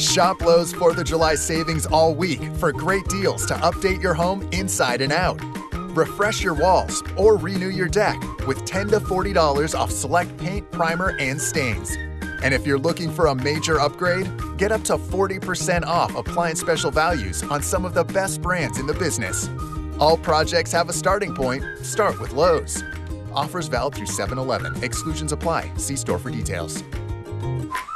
Shop Lowe's 4th of July savings all week for great deals to update your home inside and out. Refresh your walls or renew your deck with $10 to $40 off select paint, primer, and stains. And if you're looking for a major upgrade, get up to 40% off appliance special values on some of the best brands in the business. All projects have a starting point. Start with Lowe's. Offers valid through 7/11. Exclusions apply. See store for details.